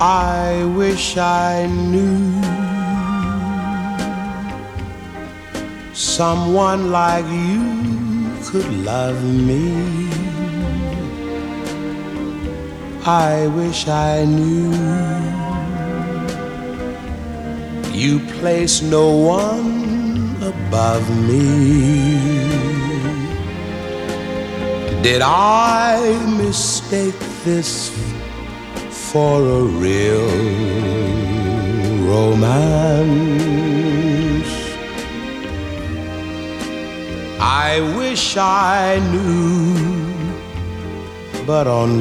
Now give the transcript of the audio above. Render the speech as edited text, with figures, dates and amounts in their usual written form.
I wish I knew someone like you could love me. I wish I knew you place no one above me. Did I mistake this for a real romance? I wish I knew, but on